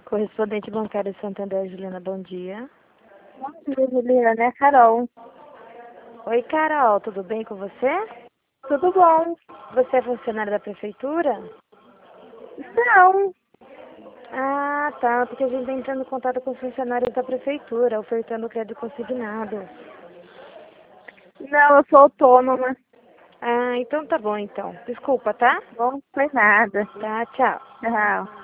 Correspondente bancário Santander, Juliana, bom dia. Bom dia, Juliana. É a Carol. Oi, Carol, tudo bem com você? Tudo bom? Você é funcionária da prefeitura? Não. Ah, tá, porque a gente está entrando em contato com os funcionários da prefeitura, ofertando crédito consignado. Não, eu sou autônoma. Ah, então tá bom, então. Desculpa, tá? Não foi nada. Tá, tchau. Tchau.